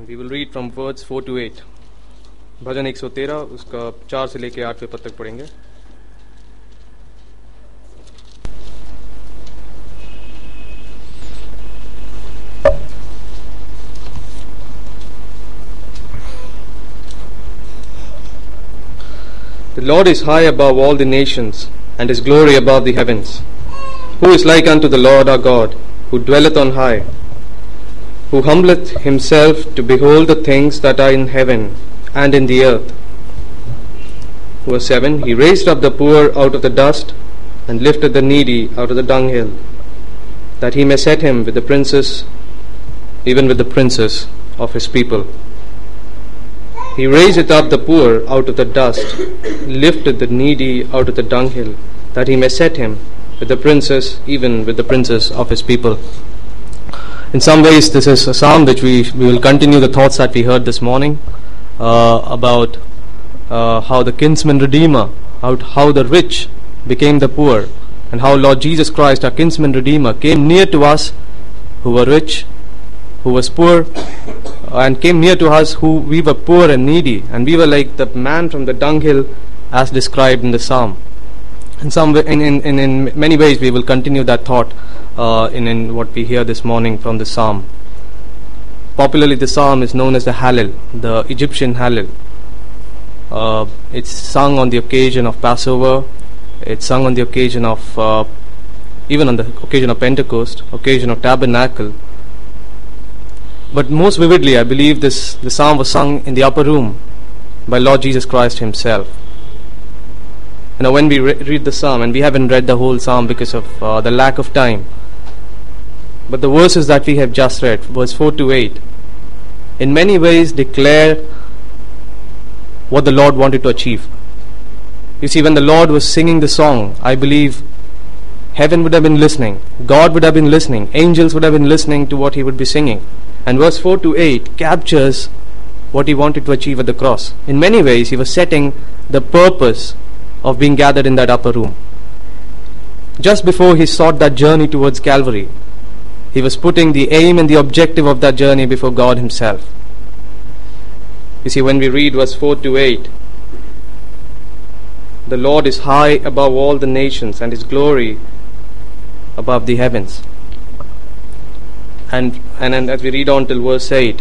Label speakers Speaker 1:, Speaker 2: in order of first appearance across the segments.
Speaker 1: We will read from words 4 to 8. भजन 113 उसका 4 से लेके 8वें पद तक पढ़ेंगे. The Lord is high above all the nations, and His glory above the heavens. Who is like unto the Lord our God, who dwelleth on high, who humbleth himself to behold the things that are in heaven and in the earth. Verse 7, He raised up the poor out of the dust, and lifted the needy out of the dunghill, that He may set him with the princes, even with the princes of His people. He raiseth up the poor out of the dust, lifted the needy out of the dunghill, that He may set him with the princes, even with the princes of His people. In some ways, this is a psalm which we will continue the thoughts that we heard this morning about how the kinsman redeemer, how the rich became the poor, and how Lord Jesus Christ, our kinsman redeemer, came near to us who were rich, who was poor, and came near to us who we were poor and needy, and we were like the man from the dunghill as described in the psalm. In many ways we will continue that thought in what we hear this morning from the psalm. Popularly the psalm is known as the Hallel, the Egyptian Hallel. It's sung on the occasion of Passover, it's sung on the occasion of even on the occasion of Pentecost, occasion of Tabernacle. But most vividly I believe the psalm was sung in the upper room by Lord Jesus Christ Himself. When we read the psalm, and we haven't read the whole psalm because of the lack of time, but the verses that we have just read, verse 4 to 8, in many ways declare what the Lord wanted to achieve. You see, when the Lord was singing the song, I believe heaven would have been listening, God would have been listening, angels would have been listening to what He would be singing. And verse 4 to 8 captures what He wanted to achieve at the cross. In many ways, He was setting the purpose of being gathered in that upper room. Just before He sought that journey towards Calvary, He was putting the aim and the objective of that journey before God Himself. You see, when we read verse 4 to 8, the Lord is high above all the nations, and His glory above the heavens. And as we read on till verse 8,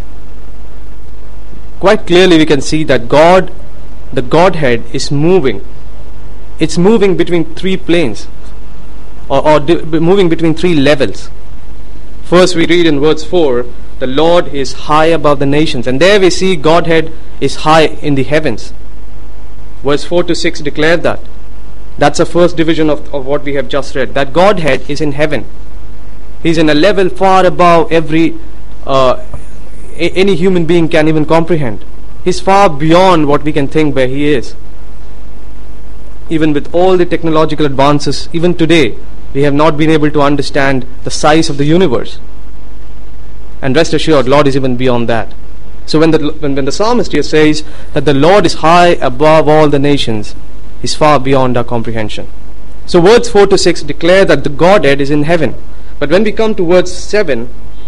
Speaker 1: quite clearly we can see that God, the Godhead, is moving. It's moving between three planes, or moving between three levels. First we read in verse 4, the Lord is high above the nations, and there we see Godhead is high in the heavens. Verse 4 to 6 declare that. That's the first division of what we have just read, that Godhead is in heaven. He's in a level far above every any human being can even comprehend. He's far beyond what we can think where He is. Even with all the technological advances, even today, we have not been able to understand the size of the universe. And rest assured, Lord is even beyond that. So when the psalmist here says that the Lord is high above all the nations, He's far beyond our comprehension. So words 4 to 6 declare that the Godhead is in heaven. But when we come to verse 7,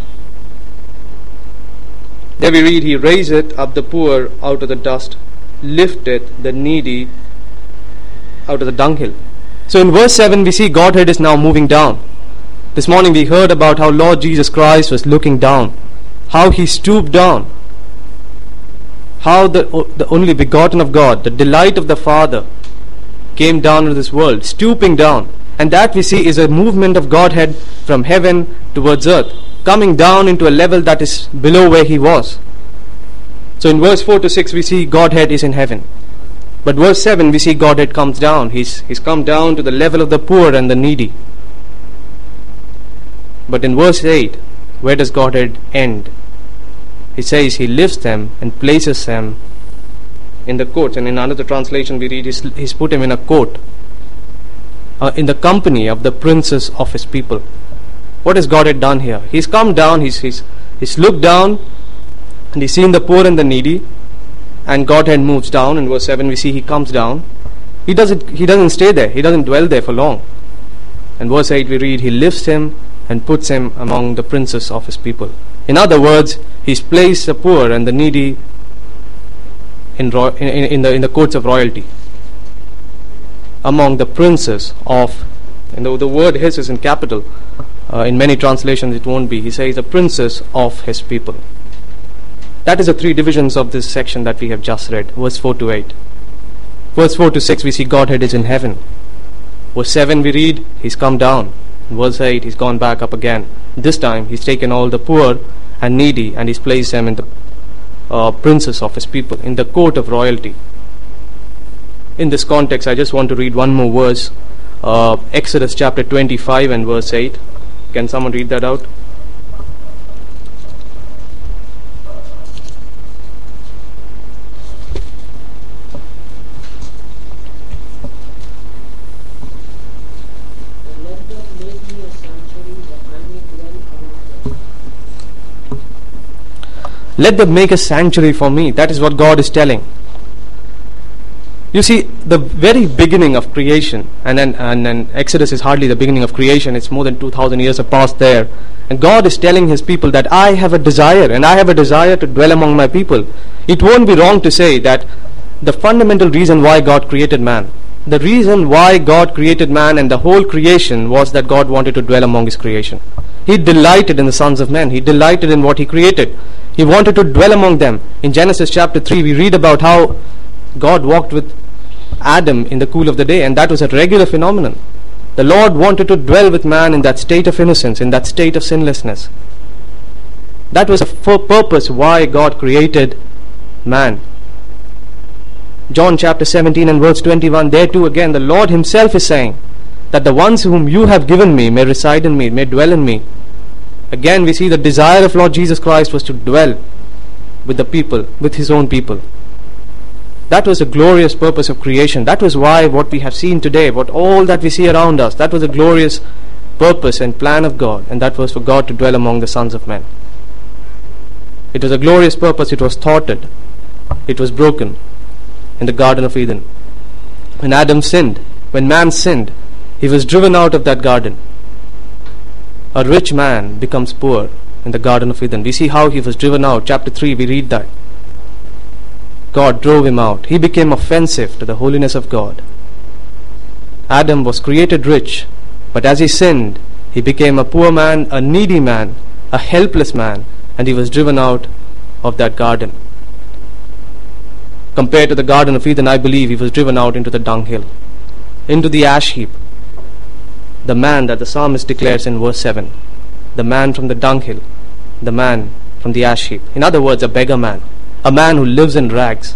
Speaker 1: there we read, He raiseth up the poor out of the dust, lifteth the needy out of the dunghill. So in verse 7 we see Godhead is now moving down. This morning we heard about how Lord Jesus Christ was looking down, how He stooped down, how the only begotten of God, the delight of the Father, came down into this world, stooping down. And that we see is a movement of Godhead from heaven towards earth, coming down into a level that is below where He was. So in verse 4 to 6 we see Godhead is in heaven. But verse 7 we see Godhead comes down. He's come down to the level of the poor and the needy. But in verse 8, where does Godhead end? He says He lifts them and places them in the courts. And in another translation we read He's put him in a court, in the company of the princes of His people. What has Godhead done here? He's come down, he's looked down, and He's seen the poor and the needy, and Godhead moves down. In verse 7 we see He comes down. He doesn't stay there, He doesn't dwell there for long. In verse 8 we read He lifts him and puts him among the princes of his people. In other words, he's placed the poor and the needy in the courts of royalty, among the princes of, and the word his is in capital. In many translations it won't be. He says the princes of his people. That is the three divisions of this section that we have just read, verse 4 to 8. Verse 4 to 6 we see Godhead is in heaven. Verse 7 we read he's come down. In verse 8 he's gone back up again. This time he's taken all the poor and needy and he's placed them in the princes of his people, in the court of royalty. In this context, I just want to read one more verse, Exodus chapter 25 and verse 8. Can someone read that out? Let them make a sanctuary for me. That is what God is telling. You see, the very beginning of creation, and then Exodus is hardly the beginning of creation, it's more than 2,000 years have passed there. And God is telling his people that I have a desire, and I have a desire to dwell among my people. It won't be wrong to say that the fundamental reason why God created man, the reason why God created man and the whole creation was that God wanted to dwell among his creation. He delighted in the sons of men. He delighted in what he created. He wanted to dwell among them. In Genesis chapter 3, we read about how God walked with Adam in the cool of the day, and that was a regular phenomenon. The Lord wanted to dwell with man in that state of innocence, in that state of sinlessness. That was a purpose why God created man. John chapter 17 and verse 21, there too again the Lord himself is saying that the ones whom you have given me may reside in me, may dwell in me. Again we see the desire of Lord Jesus Christ was to dwell with the people, with his own people. That was a glorious purpose of creation. That was why what we have seen today, what all that we see around us, that was a glorious purpose and plan of God, and that was for God to dwell among the sons of men. It was a glorious purpose. It was thwarted. It was broken in the Garden of Eden. When Adam sinned, when man sinned, he was driven out of that garden. A rich man becomes poor in the Garden of Eden. We see how he was driven out. Chapter 3, we read that. God drove him out. He became offensive to the holiness of God. Adam was created rich, but as he sinned, he became a poor man, a needy man, a helpless man, and he was driven out of that garden. Compared to the Garden of Eden, I believe he was driven out into the dunghill, into the ash heap. The man that the psalmist declares in verse 7, the man from the dunghill, the man from the ash heap. In other words, a beggar man, a man who lives in rags.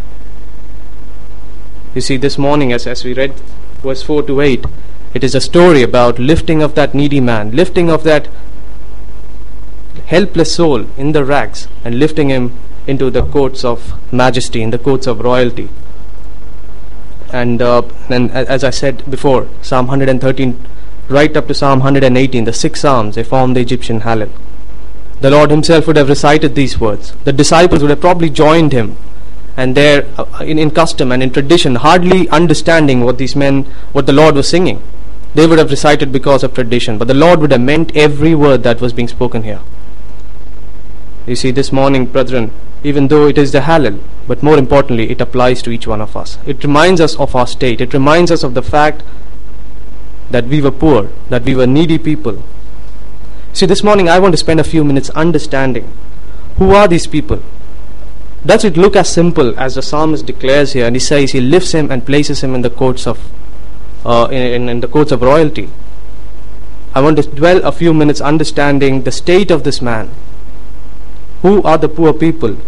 Speaker 1: You see, this morning as we read verse 4 to 8, it is a story about lifting of that needy man, lifting of that helpless soul in the rags and lifting him into the courts of majesty, in the courts of royalty. And as I said before, Psalm 113 right up to Psalm 118, the 6 Psalms, they form the Egyptian Hallel. The Lord himself would have recited these words. The disciples would have probably joined him, and there in custom and in tradition, hardly understanding what the Lord was singing. They would have recited because of tradition, but the Lord would have meant every word that was being spoken here. You see, this morning, brethren, even though it is the Hallel, but more importantly, it applies to each one of us. It reminds us of our state. It reminds us of the fact that we were poor, that we were needy people. See, this morning I want to spend a few minutes understanding who are these people. Does it look as simple as the psalmist declares here, and he says he lifts him and places him in the courts of in the courts of royalty? I want to dwell a few minutes understanding the state of this man. Who are the poor people?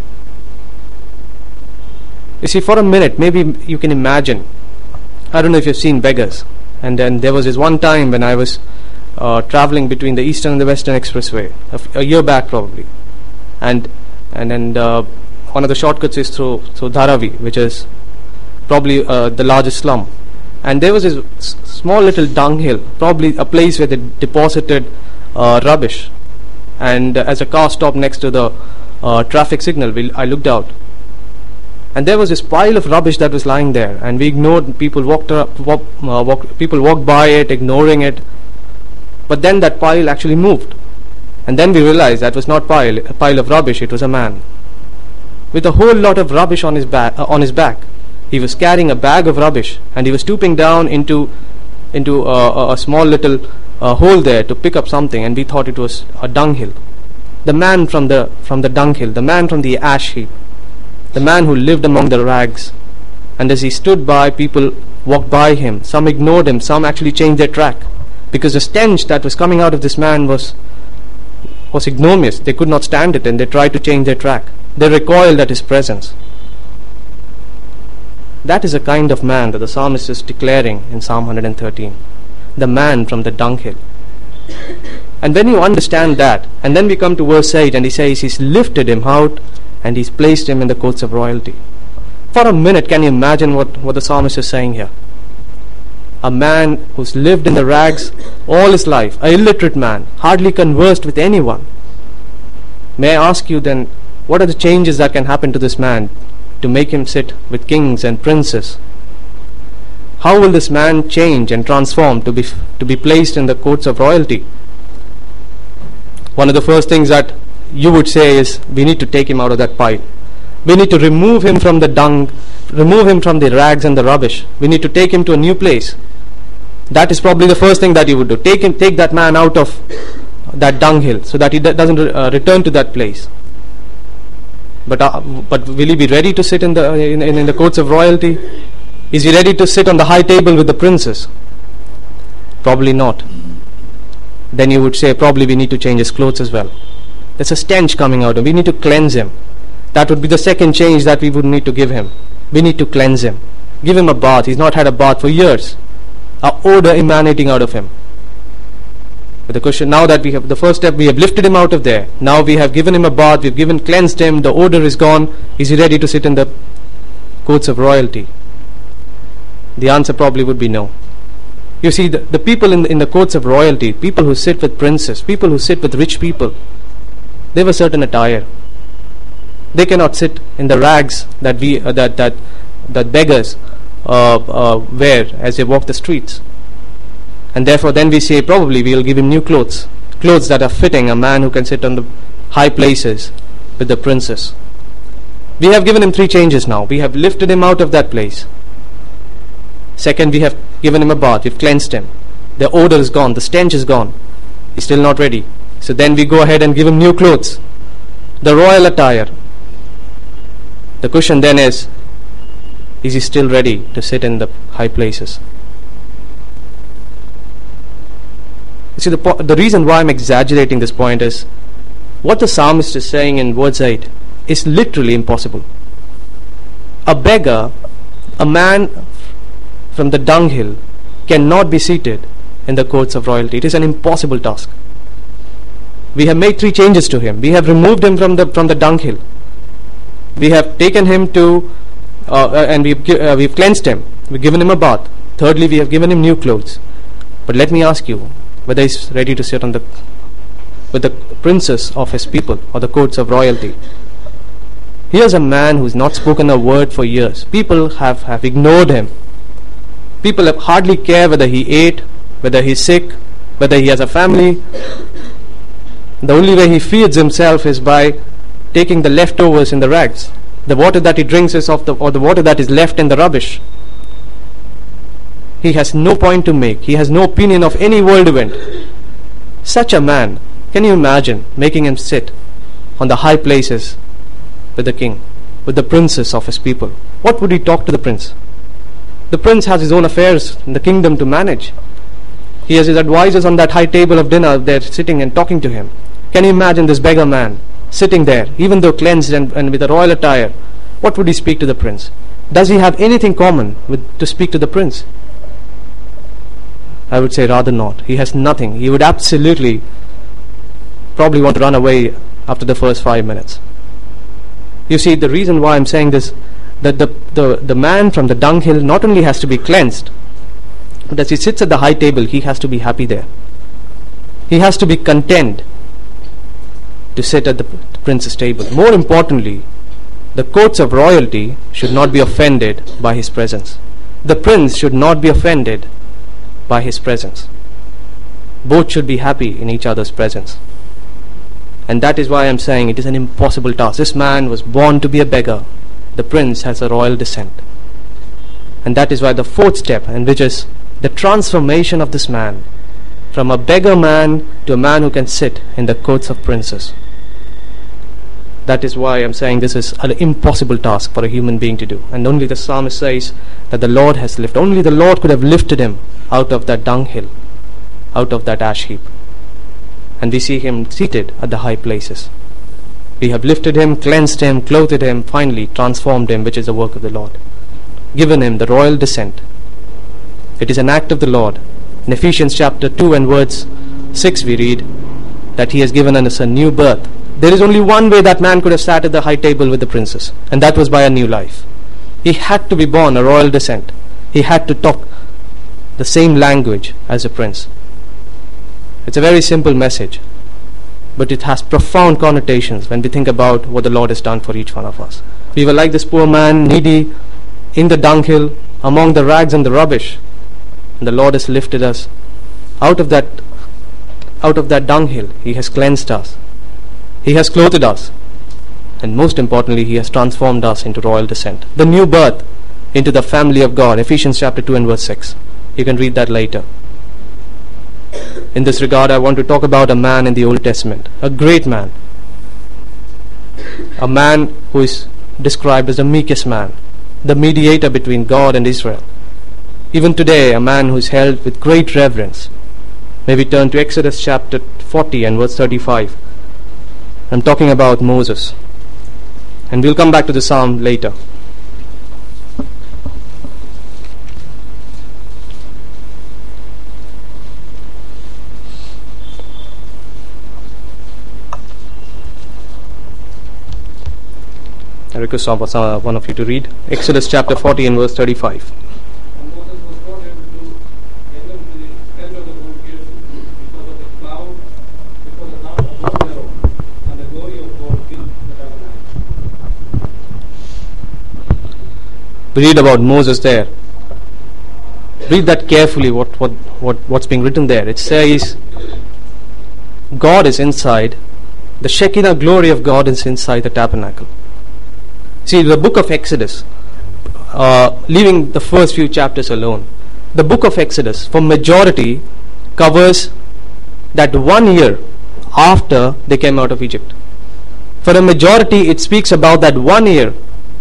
Speaker 1: You see, for a minute, maybe you can imagine. I don't know if you've seen beggars. And then there was this one time when I was traveling between the Eastern and the Western Expressway, a year back probably. And then one of the shortcuts is through Dharavi, which is probably the largest slum. And there was this small little dunghill, probably a place where they deposited rubbish. And as a car stopped next to the traffic signal, I looked out, and there was this pile of rubbish that was lying there, and we ignored. People walked by it, ignoring it. But then that pile actually moved. And then we realized that was not a pile of rubbish, it was a man. With a whole lot of rubbish on his back. He was carrying a bag of rubbish, and he was stooping down into a small little hole there to pick up something, and we thought it was a dunghill. The man from the dunghill, the man from the ash heap, the man who lived among the rags. And as he stood by, people walked by him. Some ignored him, some actually changed their track, because the stench that was coming out of this man was enormous. They could not stand it, and they tried to change their track. They recoiled at his presence. That is the kind of man that the psalmist is declaring in Psalm 113. The man from the dunghill. And when you understand that, and then we come to verse 8, and he says he's lifted him out and he's placed him in the courts of royalty. For a minute, can you imagine what the psalmist is saying here? A man who's lived in the rags all his life, an illiterate man, hardly conversed with anyone. May I ask you then, what are the changes that can happen to this man to make him sit with kings and princes? How will this man change and transform to be placed in the courts of royalty? One of the first things that you would say is, we need to take him out of that pile. We need to remove him from the dung, remove him from the rags and the rubbish. We need to take him to a new place. That is probably the first thing that you would do. Take that man out of that dunghill, so that he doesn't return to that place. But will he be ready to sit in the courts of royalty? Is he ready to sit on the high table with the princes? Probably not. Then you would say, probably we need to change his clothes as well. There's a stench coming out of him. We need to cleanse him. That would be the second change that we would need to give him. We need to cleanse him. Give him a bath. He's not had a bath for years. An odor emanating out of him. But the question, now that we have the first step, we have lifted him out of there. Now we have given him a bath, we've cleansed him, the odor is gone. Is he ready to sit in the courts of royalty? The answer probably would be no. You see, the people in the courts of royalty, people who sit with princes, people who sit with rich people, they have a certain attire. They cannot sit in the rags that beggars wear as they walk the streets. And therefore then we say, probably we will give him new clothes that are fitting a man who can sit on the high places with the princes. We have given him 3 changes now. We have lifted him out of that place. Second, we have given him a bath. We've cleansed him. The odor is gone. The stench is gone. He's still not ready. So then we go ahead and give him new clothes, the royal attire. The question then is he still ready to sit in the high places? You see, the reason why I'm exaggerating this point is, what the psalmist is saying in verse 8 is literally impossible. A beggar, a man from the dunghill, cannot be seated in the courts of royalty. It is an impossible task. We have made 3 changes to him. We have removed him from the dunghill. We have taken him to and we've cleansed him. We've given him a bath. Thirdly, we have given him new clothes. But let me ask you, whether he's ready to sit with the princes of his people or the courts of royalty. Here's a man who's not spoken a word for years. People have ignored him. People have hardly care whether he ate, whether he's sick, whether he has a family. The only way he feeds himself is by taking the leftovers in the rags. The water that he drinks is the water that is left in the rubbish. He has no point to make. He has no opinion of any world event. Such a man, can you imagine making him sit on the high places with the king, with the princes of his people? What would he talk to the prince? The prince has his own affairs in the kingdom to manage. He has his advisors on that high table of dinner. They're sitting and talking to him. Can you imagine this beggar man sitting there, even though cleansed and with a royal attire? What would he speak to the prince? Does he have anything common to speak to the prince? I would say rather not. He has nothing. He would absolutely probably want to run away after the first 5 minutes. You see, the reason why I'm saying this, that the man from the dunghill not only has to be cleansed, but as he sits at the high table, he has to be happy there. He has to be content to sit at the prince's table. More importantly, the courts of royalty should not be offended by his presence. The prince should not be offended by his presence. Both should be happy in each other's presence. And that is why I am saying it is an impossible task. This man was born to be a beggar. The prince has a royal descent. And that is why the fourth step, and which is the transformation of this man from a beggar man to a man who can sit in the courts of princes. That is why I am saying this is an impossible task for a human being to do. And only the psalmist says that the Lord has lifted. Only the Lord could have lifted him out of that dunghill, out of that ash heap. And we see him seated at the high places. We have lifted him, cleansed him, clothed him, finally transformed him, which is the work of the Lord. Given him the royal descent. It is an act of the Lord. In Ephesians chapter 2 and verse 6 we read that he has given us a new birth. There is only one way that man could have sat at the high table with the princes, and that was by a new life. He had to be born a royal descent. He had to talk the same language as a prince. It's a very simple message, but it has profound connotations when we think about what the Lord has done for each one of us. We were like this poor man, needy, in the dunghill, among the rags and the rubbish. And the Lord has lifted us out of that dunghill. He has cleansed us. He has clothed us. And most importantly, He has transformed us into royal descent. The new birth into the family of God. Ephesians chapter 2 and verse 6. You can read that later. In this regard, I want to talk about a man in the Old Testament. A great man. A man who is described as the meekest man. The mediator between God and Israel. Even today, a man who is held with great reverence. May we turn to Exodus chapter 40 and verse 35. I'm talking about Moses. And we'll come back to the psalm later. I request one of you to read Exodus chapter 40 and verse 35.
Speaker 2: And Moses was not able to get them to the tent of the congregation because of the cloud, because the cloud above thereof, and the glory of God filled the tabernacle.
Speaker 1: We read about Moses there. Read that carefully, what's being written there. It says, God is inside, the Shekinah glory of God is inside the tabernacle. See, the book of Exodus, leaving the first few chapters alone, the book of Exodus, for majority, covers that 1 year after they came out of Egypt. For a majority, it speaks about that 1 year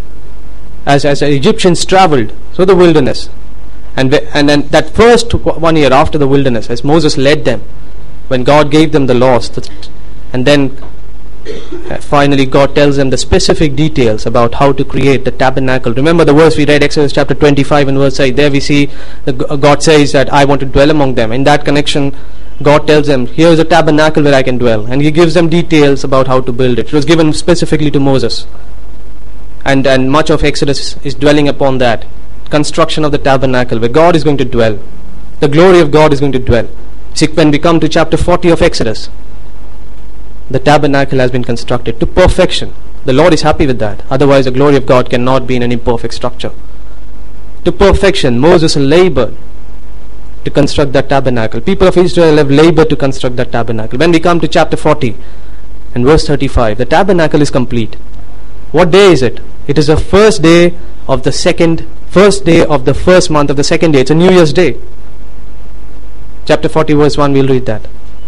Speaker 1: as the Egyptians traveled through the wilderness. And then that first 1 year after the wilderness, as Moses led them, when God gave them the laws, and then finally God tells them the specific details about how to create the tabernacle. Remember the verse we read, Exodus chapter 25 and verse 8. There we see God says that I want to dwell among them. In that connection, God tells them, here is a tabernacle where I can dwell. And He gives them details about how to build it. It was given specifically to Moses. And much of Exodus is dwelling upon that. Construction of the tabernacle where God is going to dwell. The glory of God is going to dwell. See, when we come to chapter 40 of Exodus, the tabernacle has been constructed to perfection. The Lord is happy with that. Otherwise the glory of God cannot be in an imperfect structure. To perfection, Moses labored to construct that tabernacle. People of Israel have labored to construct that tabernacle. When we come to chapter 40 and verse 35, the tabernacle is complete. What day is it? It is the first day of the first month of the second day. It's a New Year's Day. Chapter 40 verse 1, we'll read that.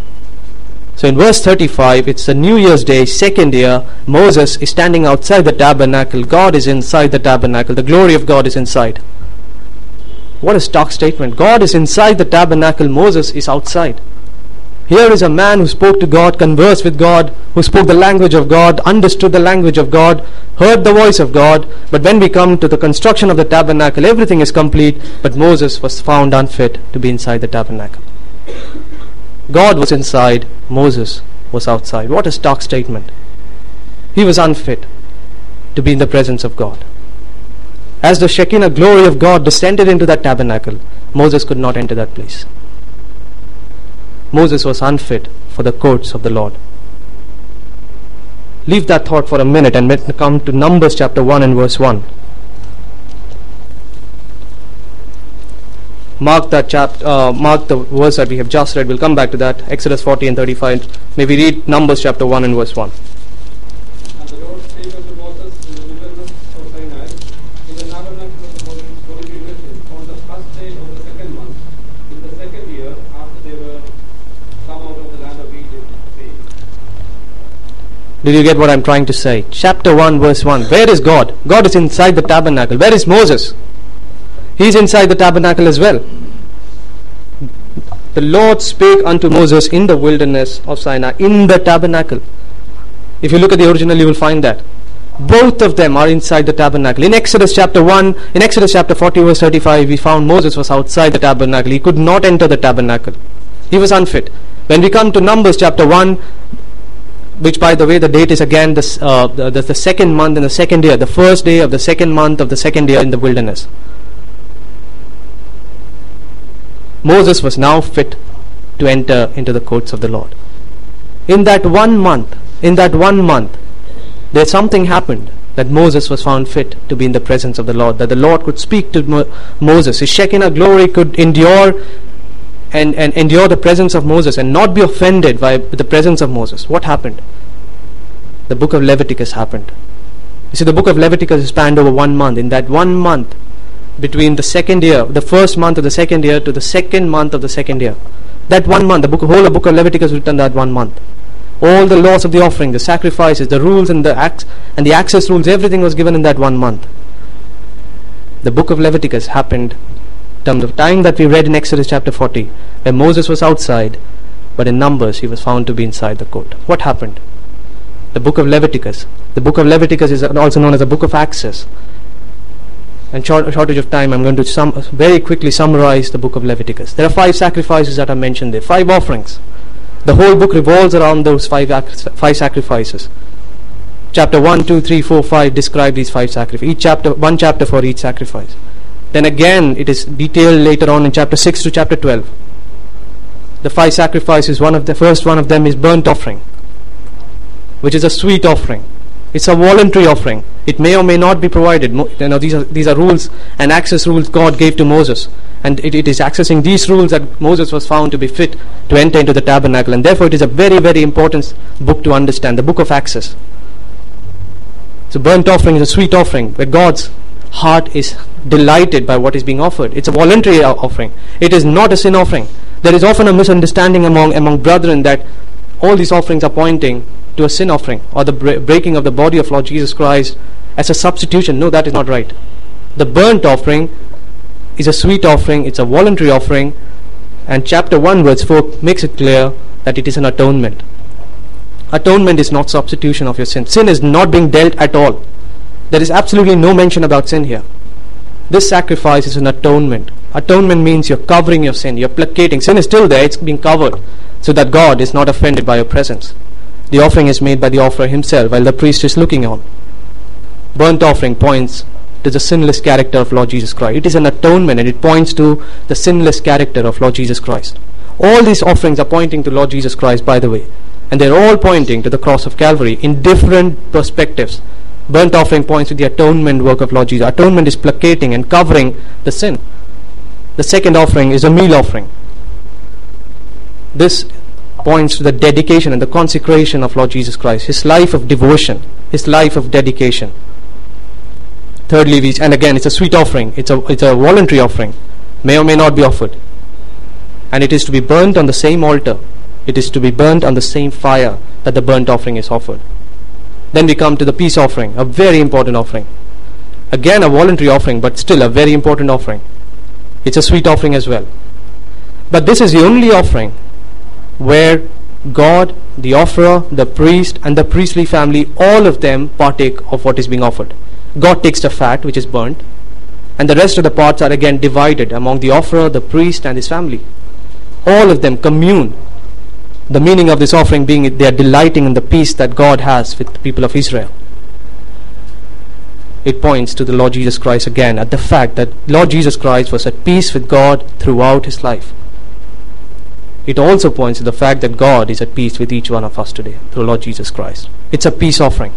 Speaker 1: So in verse 35, it's a New Year's Day, second year. Moses is standing outside the tabernacle. God is inside the tabernacle. The glory of God is inside. What a stark statement. God is inside the tabernacle. Moses is outside. Here is a man who spoke to God, conversed with God, who spoke the language of God, understood the language of God, heard the voice of God. But when we come to the construction of the tabernacle, everything is complete, but Moses was found unfit to be inside the tabernacle. God was inside, Moses was outside. What a stark statement. He was unfit to be in the presence of God. As the Shekinah glory of God descended into that tabernacle, Moses could not enter that place. Moses was unfit for the courts of the Lord. Leave that thought for a minute and let's come to Numbers chapter 1 and verse 1. mark that mark the verse that we have just read. We'll come back to that. Exodus 40 and 35. May we read Numbers chapter 1 and verse 1.
Speaker 2: And the Lord spake unto Moses in the wilderness of Sinai, in the tabernacle of the holy witness, on the first day of the second month, in the second year after they were come out of the land of Egypt, saying.
Speaker 1: Did you get what I'm trying to say? Chapter 1 verse 1. Where is God? God is inside the tabernacle. Where is Moses? He's inside the tabernacle as well. The Lord spake unto Moses in the wilderness of Sinai, in the tabernacle. If you look at the original, you will find that. Both of them are inside the tabernacle. In Exodus chapter 1, in Exodus chapter 40 verse 35, we found Moses was outside the tabernacle. He could not enter the tabernacle. He was unfit. When we come to Numbers chapter 1, which by the way the date is again the second month in the second year, the first day of the second month of the second year in the wilderness. Moses was now fit to enter into the courts of the Lord. In that 1 month, there something happened that Moses was found fit to be in the presence of the Lord, that the Lord could speak to Moses. His Shekinah glory could endure and endure the presence of Moses and not be offended by the presence of Moses. What happened? The book of Leviticus happened. You see, the book of Leviticus spanned over 1 month. In that 1 month, between the second year, the first month of the second year to the second month of the second year, that 1 month, the whole book of Leviticus was written that 1 month. All the laws of the offering, the sacrifices, the rules and the access rules, everything was given in that 1 month. The book of Leviticus happened from the time that we read in Exodus chapter 40, where Moses was outside, but in Numbers he was found to be inside the court. What happened? The book of Leviticus. The book of Leviticus is also known as the book of access. And shortage of time, I'm going to very quickly summarize the book of Leviticus. There are 5 sacrifices that are mentioned there, 5 offerings. The whole book revolves around those 5 sacrifices. Chapter 1, 2, 3, 4, 5 describe these 5 sacrifices. One chapter for each sacrifice. Then again, it is detailed later on in chapter 6 to chapter 12. The 5 sacrifices, the first one of them is burnt offering, which is a sweet offering. It's a voluntary offering. It may or may not be provided. These are rules and access rules God gave to Moses, and it is accessing these rules that Moses was found to be fit to enter into the tabernacle, and therefore it is a very, very important book to understand, the book of access. So burnt offering is a sweet offering where God's heart is delighted by what is being offered. It's a voluntary offering. It is not a sin offering. There is often a misunderstanding among brethren that all these offerings are pointing to a sin offering or the breaking of the body of Lord Jesus Christ as a substitution. No, that is not right. The burnt offering is a sweet offering. It's a voluntary offering, and chapter 1 verse 4 makes it clear that it is an atonement. Atonement is not substitution of your sin. Sin is not being dealt at all. There is absolutely no mention about sin here. This sacrifice is an atonement. Atonement means you're covering your sin, you're placating. Sin is still there, it's being covered so that God is not offended by your presence. The offering is made by the offerer himself while the priest is looking on. Burnt offering points to the sinless character of Lord Jesus Christ. It is an atonement, and it points to the sinless character of Lord Jesus Christ. All these offerings are pointing to Lord Jesus Christ, by the way, and they're all pointing to the cross of Calvary in different perspectives. Burnt offering points to the atonement work of Lord Jesus. Atonement is placating and covering the sin. The second offering is a meal offering. This points to the dedication and the consecration of Lord Jesus Christ, his life of devotion, his life of dedication. Thirdly, and again, it's a sweet offering. It's a voluntary offering, may or may not be offered, and it is to be burnt on the same altar. It is to be burnt on the same fire that the burnt offering is offered. Then we come to the peace offering, a very important offering. Again, a voluntary offering, but still a very important offering. It's a sweet offering as well. But this is the only offering where God, the offerer, the priest, and the priestly family, all of them partake of what is being offered. God takes the fat, which is burnt, and the rest of the parts are again divided among the offerer, the priest, and his family. All of them commune. The meaning of this offering being they are delighting in the peace that God has with the people of Israel. It points to the Lord Jesus Christ again, at the fact that Lord Jesus Christ was at peace with God throughout his life. It also points to the fact that God is at peace with each one of us today through Lord Jesus Christ. It's a peace offering.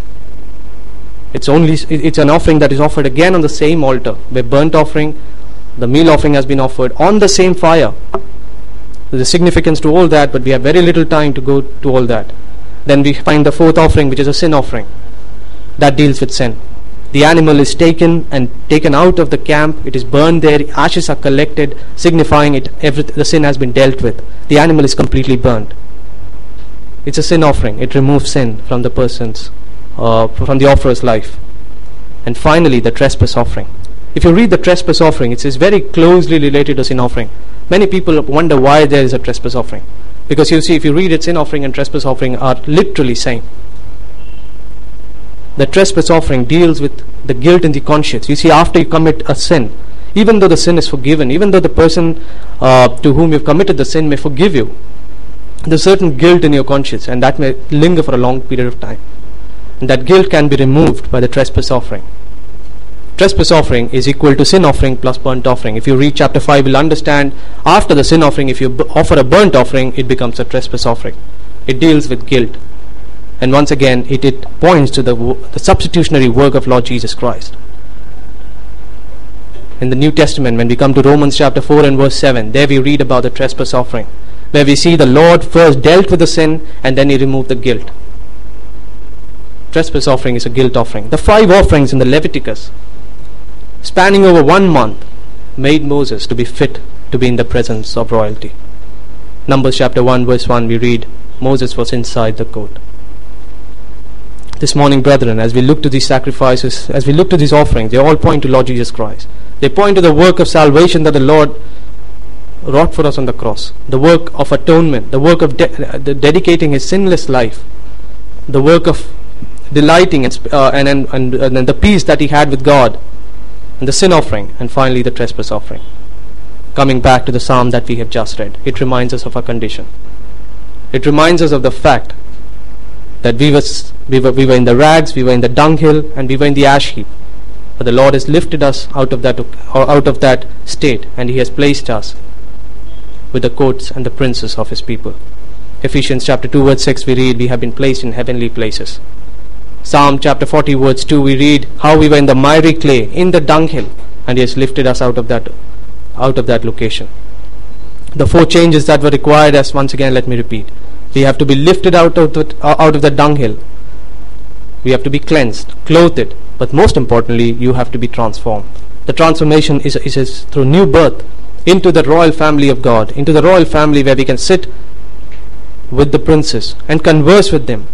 Speaker 1: It's an offering that is offered again on the same altar, where burnt offering, The meal offering has been offered on the same fire. There's a significance to all that, but we have very little time to go to all that. Then we find the fourth offering, which is a sin offering. That deals with sin. The animal is taken out of the camp. It is burned there. Ashes are collected, signifying the sin has been dealt with. The animal is completely burned. It's a sin offering. It removes sin from the person's, from the offerer's life. And finally, the trespass offering. If you read the trespass offering, it is very closely related to sin offering. Many people wonder why there is a trespass offering. Because you see, if you read it, sin offering and trespass offering are literally same. The trespass offering deals with the guilt in the conscience. You see, after you commit a sin, even though the sin is forgiven, even though the person to whom you've committed the sin may forgive you, there's certain guilt in your conscience, and that may linger for a long period of time. And that guilt can be removed by the trespass offering. Trespass offering is equal to sin offering plus burnt offering. If you read chapter 5, you'll understand after the sin offering, if you offer a burnt offering, it becomes a trespass offering. It deals with guilt. And once again, it points to the substitutionary work of Lord Jesus Christ. In the New Testament, when we come to Romans chapter 4 and verse 7, there we read about the trespass offering, where we see the Lord first dealt with the sin and then he removed the guilt. Trespass offering is a guilt offering. The 5 offerings in the Leviticus, spanning over 1 month, made Moses to be fit to be in the presence of royalty. Numbers chapter 1 verse 1, we read, Moses was inside the court. This morning, brethren, as we look to these sacrifices, as we look to these offerings, they all point to Lord Jesus Christ. They point to the work of salvation that the Lord wrought for us on the cross, the work of atonement, the work of dedicating his sinless life, the work of delighting and the peace that he had with God, and the sin offering, and finally the trespass offering. Coming back to the psalm that we have just read, it reminds us of our condition. It reminds us of the fact that we were in the rags, we were in the dunghill, and we were in the ash heap. But the Lord has lifted us out of that state, and he has placed us with the courts and the princes of his people. Ephesians chapter 2 verse 6 we read, we have been placed in heavenly places. Psalm chapter 40 verse 2 we read how we were in the miry clay, in the dunghill, and he has lifted us out of that location. The 4 changes that were required, as once again let me repeat. We have to be lifted out of the dunghill. We have to be cleansed, clothed, but most importantly, you have to be transformed. The transformation is through new birth into the royal family of God, into the royal family where we can sit with the princes and converse with them.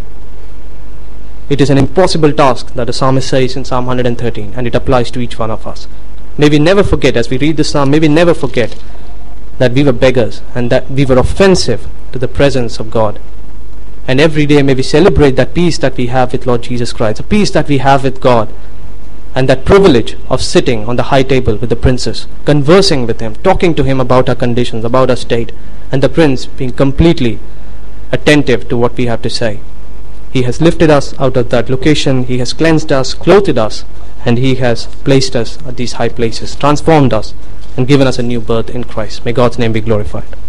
Speaker 1: It is an impossible task that the psalmist says in Psalm 113, and it applies to each one of us. May we never forget, as we read this psalm, may we never forget that we were beggars and that we were offensive to the presence of God. And every day may we celebrate that peace that we have with Lord Jesus Christ, the peace that we have with God, and that privilege of sitting on the high table with the princes, conversing with him, talking to him about our conditions, about our state, and the prince being completely attentive to what we have to say. He has lifted us out of that location, he has cleansed us, clothed us, and he has placed us at these high places, transformed us, and given us a new birth in Christ. May God's name be glorified.